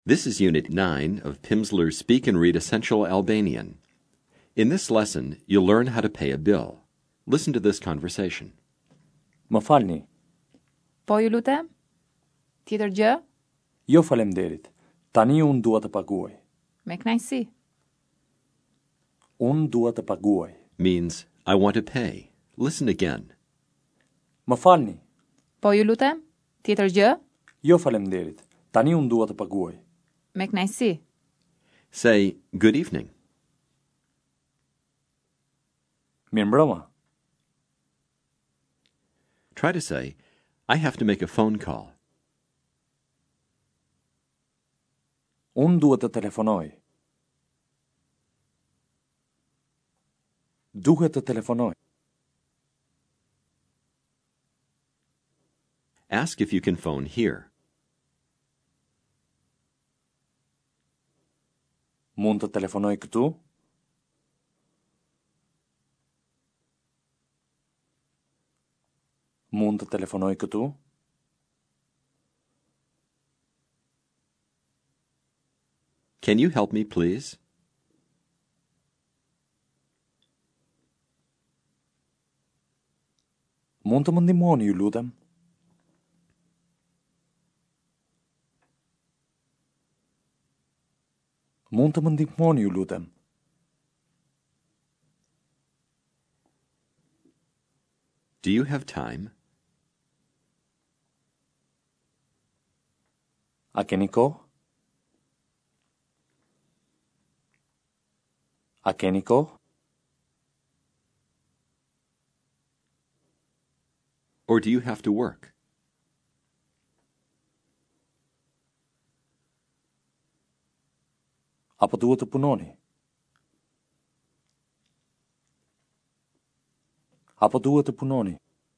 This is Unit 9 of Pimsleur's Speak and Read Essential Albanian. In this lesson, you'll learn how to pay a bill. Listen to this conversation. Më falni. Po ju lutem? Tjetër gjë? Jo faleminderit. Tani unë dua të paguaj. Me kënaqësi. Unë dua të paguaj. Means, I want to pay. Listen again. Më falni. Po ju lutem? Tjetër gjë? Jo faleminderit. Tani unë dua të paguaj. Me kënaqësi. Say, good evening. Mirëmbrëma. Try to say, I have to make a phone call. Unë duhet të telefonoj. Duhet të telefonoj. Ask if you can phone here. Mund të telefonoj këtu? Mund të telefonoj këtu? Can you help me, please? Mund të më ndihmoni, ju lutem? Mund të më ndihmoni, ju lutem? Do you have time? A keni kohë? A keni kohë? Or do you have to work? Apo duhet të punoni? Apo duhet të punoni?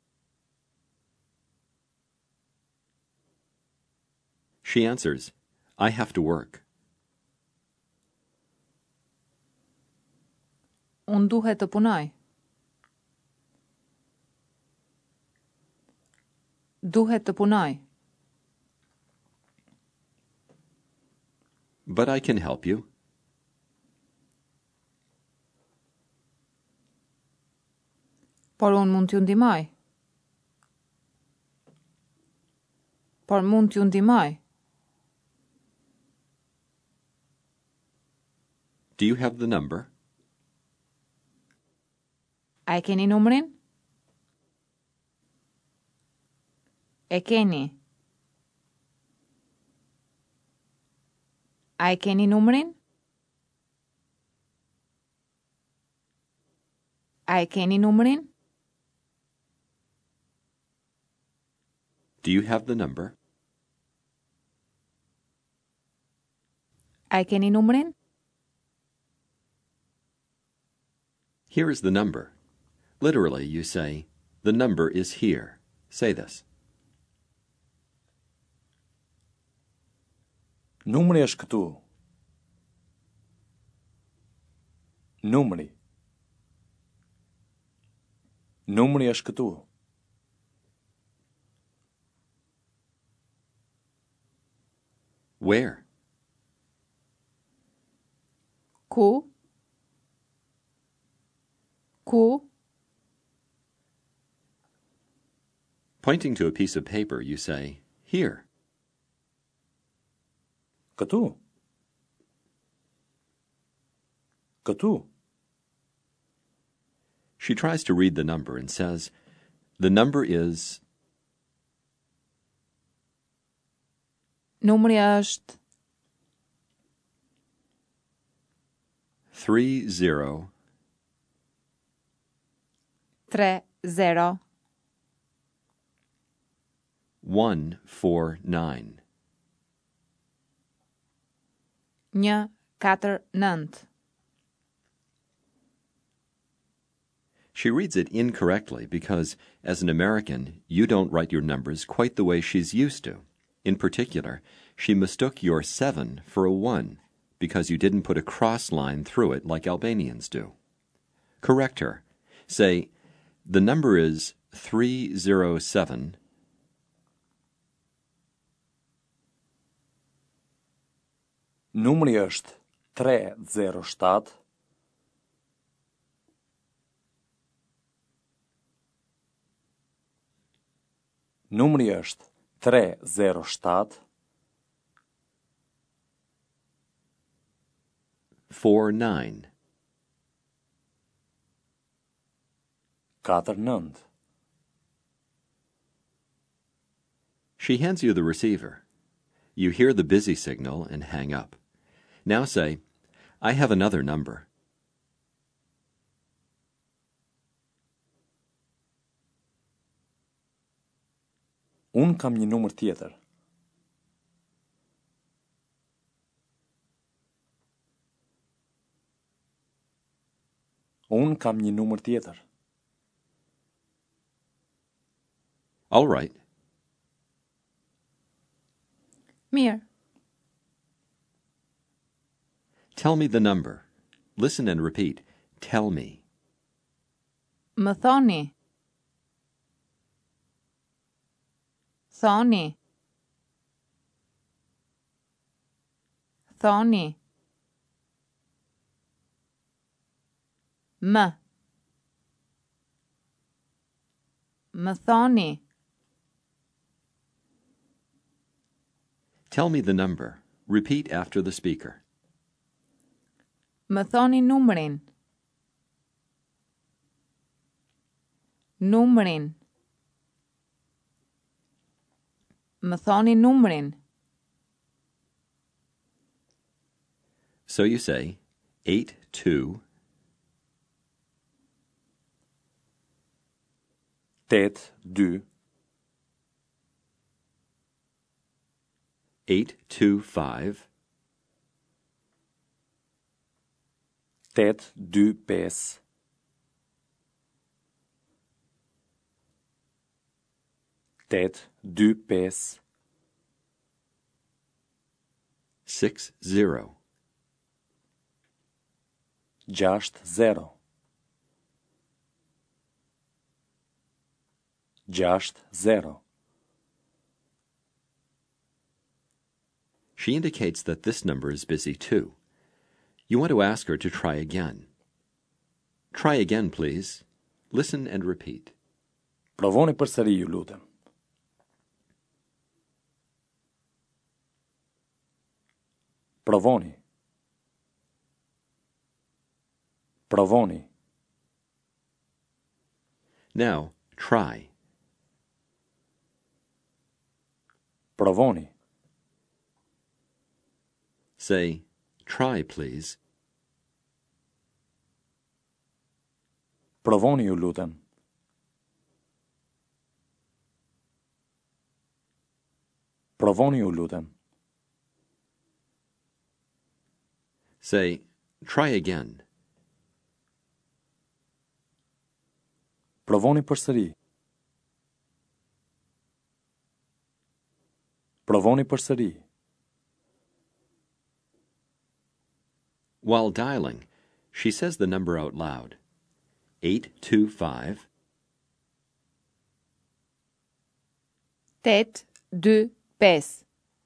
She answers, I have to work. Unë duhet të punoj. Duhet të punoj. But I can help you. Por unë mund t'ju ndihmoj. Por mund t'ju ndihmoj. Do you have the number? A e keni numrin? E keni. A e keni numrin? A e keni numrin? Do you have the number? A e keni numrin? Here is the number. Literally, you say, the number is here. Say this. Numri është këtu. Numri. Numri është këtu. Where? Ku? Ku? Pointing to a piece of paper, you say, here. Këtu. Këtu. She tries to read the number and says, the number is... Numri është 30 30 149. 149. She reads it incorrectly because, as an American, you don't write your numbers quite the way she's used to. In particular, she mistook your 7 for a 1 because you didn't put a cross line through it like Albanians do. Correct her. Say, the number is 307 . Numri është 307 Numri është 307 49. 49. She hands you the receiver. You hear the busy signal and hang up. Now say, I have another number. Unë kam një numër tjetër. Unë kam një numër tjetër. All right. Mirë. Tell me the number. Listen and repeat. Tell me. Më thoni. Thoni. Thoni. Më. Më thoni. Tell me the number. Repeat after the speaker. Më thoni numrin. Numrin. Më thoni numrin. So you say 82 82 825 825 825 60 60 60. She indicates that this number is busy too. You want to ask her to try again. Try again, please. Listen and repeat. Provoni përsëri, ju lutem. Provoni. Provoni. Now, try. Provoni. Say, try, please. Provoni, ju lutem. Provoni, ju lutem. Say, try again. Provoni përsëri. Provoni përsëri. While dialing, she says the number out loud. 825 825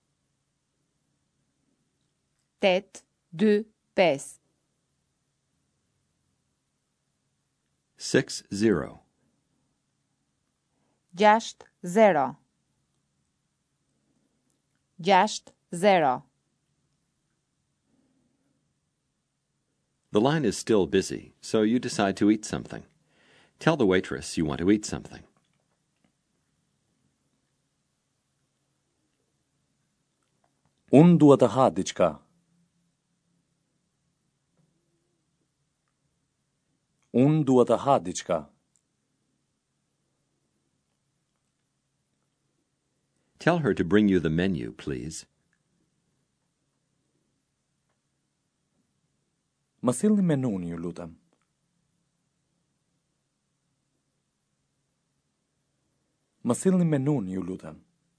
825 60 60 60. The line is still busy, so you decide to eat something. Tell the waitress you want to eat something. Unë dua të ha diçka. Unë dua të ha diçka. Tell her to bring you the menu, please. Më sillni menun, ju lutem. Më sillni menun, ju lutem.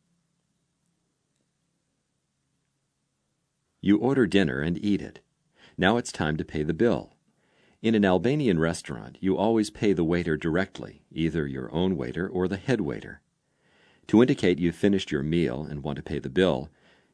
You order dinner and eat it. Now it's time to pay the bill. In an Albanian restaurant, you always pay the waiter directly, either your own waiter or the head waiter. To indicate you've finished your meal and want to pay the bill,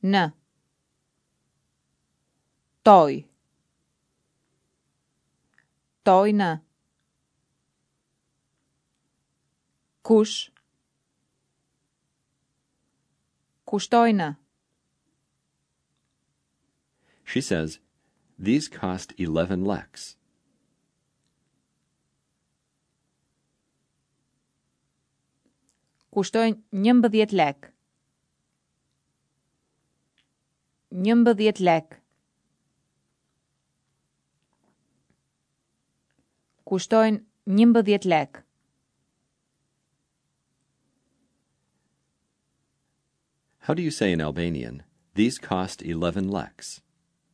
Në. Toj. Toj në. Kush. Kushtoj në. She says, these cost 11 leks. Kushtoj 11 lek. 11 lek. Kushtojnë 11 lek. How do you say in Albanian, these cost 11 leks?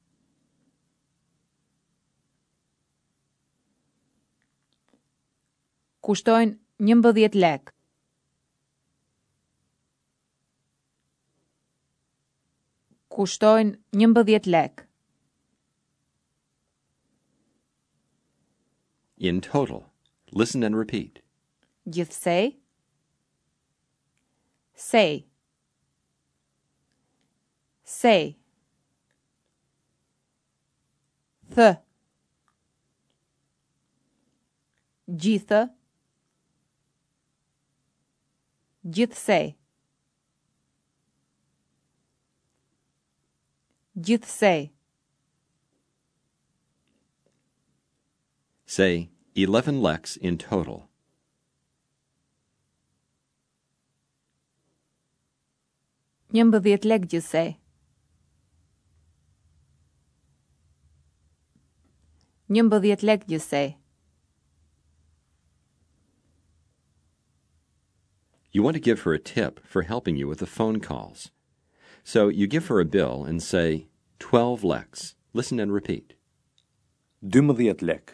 Kushtojnë 11 lek. Kushtojnë 11 lek. In total. Listen and repeat. Gjithsej. Sej. Sej. Thë. Gjithë. Gjithsej. Gjithsej. Say 11 leks in total. Njëmbëdhjetë lek gjithsej. Njëmbëdhjetë lek gjithsej. You want to give her a tip for helping you with the phone calls. So you give her a bill and say 12 leks. Listen and repeat. 12 lek.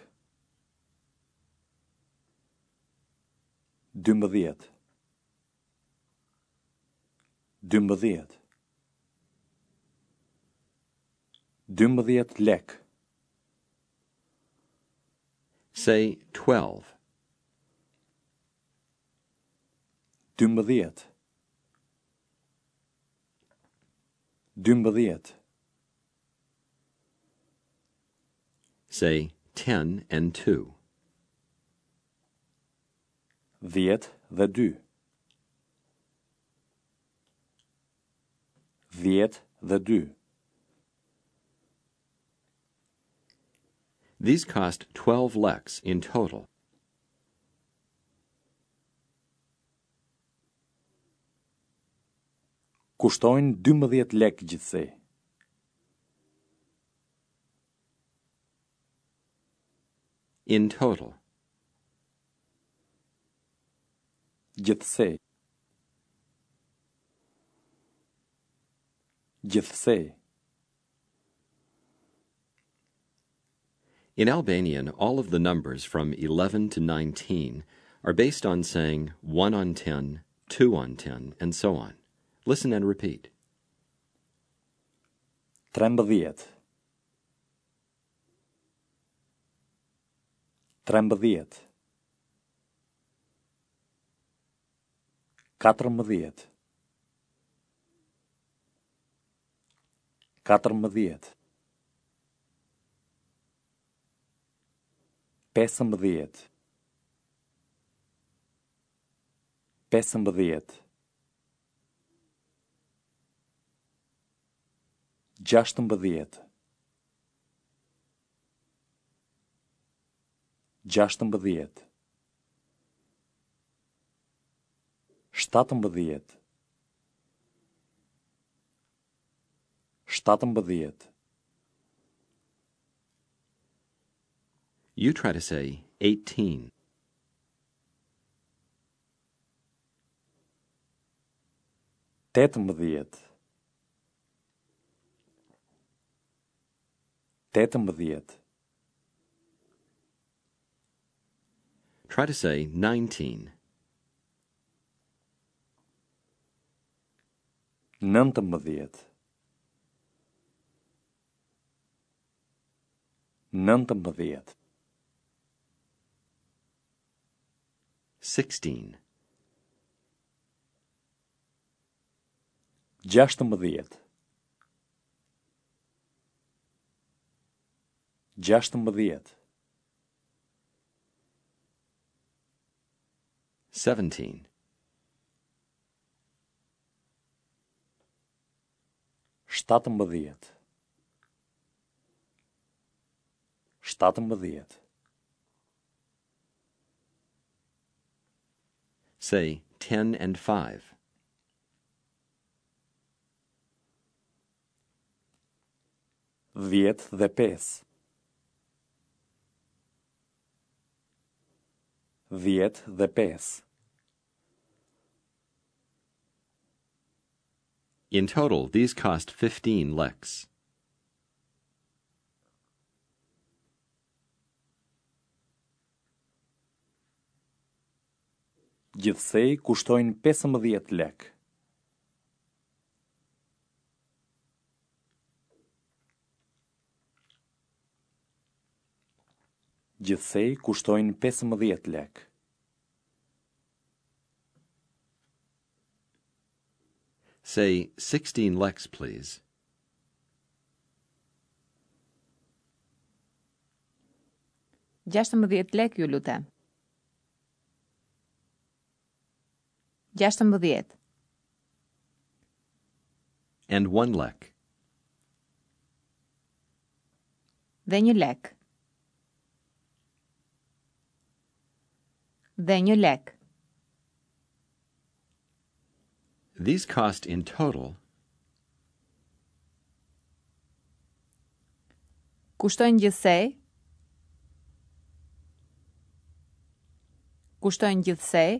12. 12. 12 lek. Say 12. 12. 12. Say 10 and 2. 10 dhe 2. 10 dhe 2. These cost 12 leks in total. Kushtojnë 12 lek gjithsej. In total. Gjithsej. Gjithsej. In Albanian, all of the numbers from 11 to 19 are based on saying 1 on 10, 2 on 10, and so on. Listen and repeat. 13. 13. 14. 14. 15. 15. 16. 16. 17. 17. You try to say 18. 18. 18. Try to say 19. 19. 19. 16. 16. gjashtëmbëdhjetë, 17, 17, 17. say 10 and 5, 10 dhe 5, 10 dhe 5. In total, these cost 15 leks. Gjithsej kushtojnë 15 lek. Gjithsej kushtojnë 15 lek. Say 16 leks, please. Gjashtëmbëdhjetë lek, ju lutem. 16. And 1 lek. Dhe 1 lek. Dhe 1 lek. These cost in total Kushtojnë gjithsej. Kushtojnë gjithsej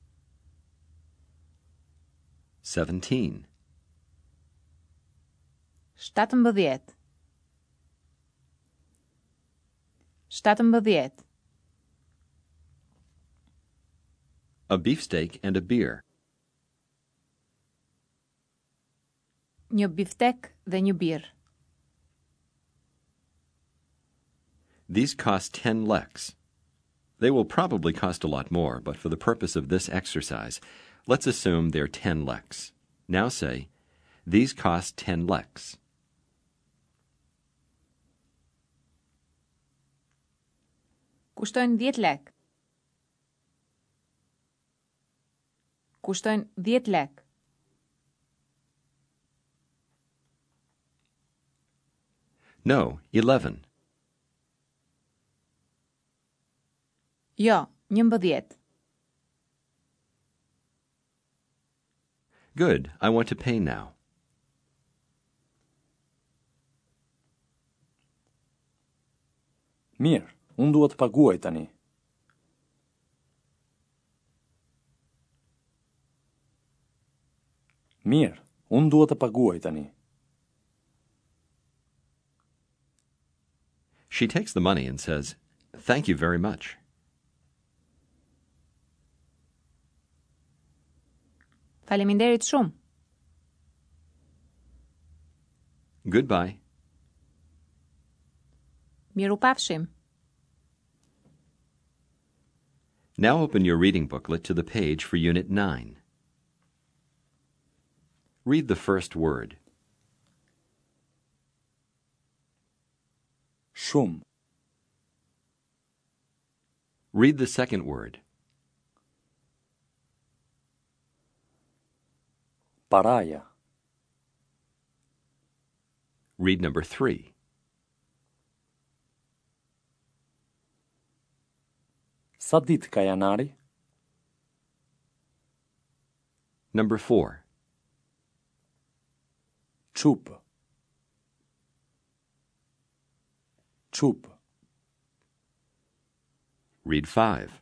17, 17. 17. a beefsteak and a beer. Një biftek dhe një birë. These cost 10 leks. They will probably cost a lot more, but for the purpose of this exercise, let's assume they're 10 leks. Now say, these cost 10 leks. Kushtojnë 10 lek. Kushtojnë 10 lek. No, 11. Jo, 11. Good, I want to pay now. Mirë, unë duhet të paguaj tani. Mirë, unë duhet të paguaj tani. She takes the money and says, "Thank you very much." Faleminderit shumë. Goodbye. Miru pafshim. Now open your reading booklet to the page for Unit 9. Read the first word. Shumë, Read the second word. paraja, Read number 3. sa ditë ka janari? Number 4. Çupë, çupë, Read 5.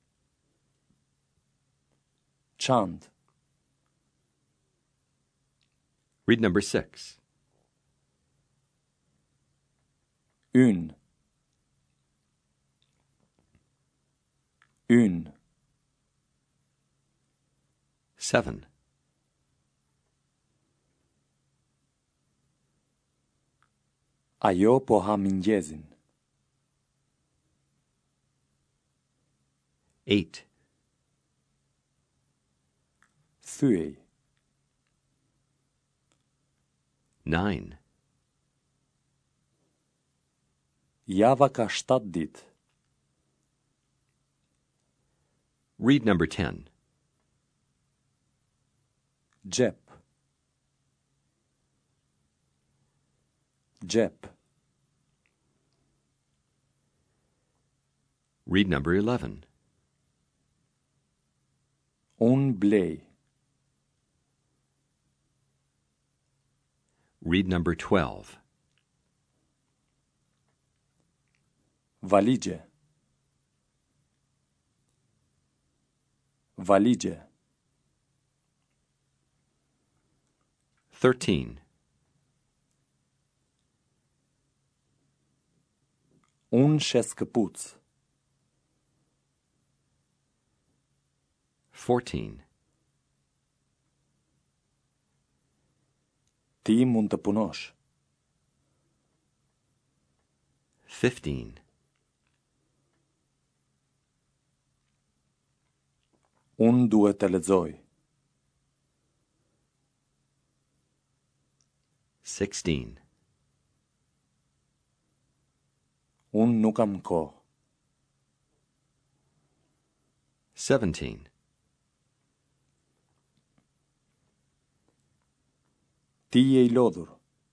çantë, Read number 6. ynë, ynë, 7. ajo po ha mëngjezin. 8. Thyej, 9. Java ka 7 ditë. Read number 10. Gjep. Gjep. Read number 11. Unë blej. Read number 12. Valigje. Valigje. 13. Unë shes këpuc. 14. Ti mund të punosh. 15. Unë duhet të lexoj. 16. Unë nuk kam kohë. 17. Ti je I lodhur.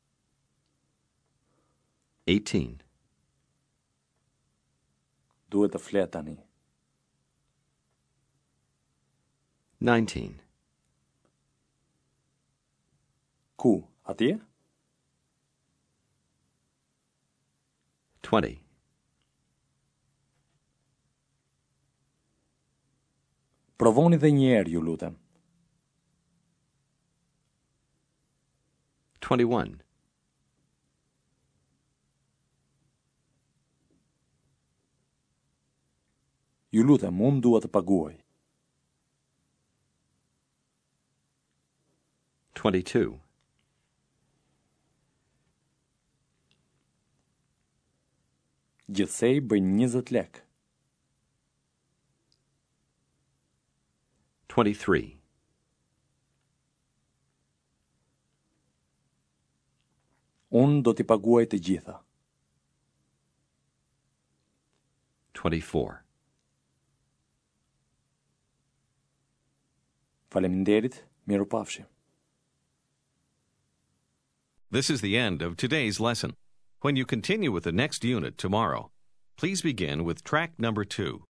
18. Duhet të flet tani. 19. Ku? Atje? 20. Provoni dhe një herë, ju lutem. 21. Ju lutem, unë dua të paguaj. 22. Gjithsej bëjnë 20 lek. 23. Unë do t'i paguaj të gjitha. 24. Faleminderit, mirupafshim. This is the end of today's lesson. When you continue with the next unit tomorrow, please begin with track number 2.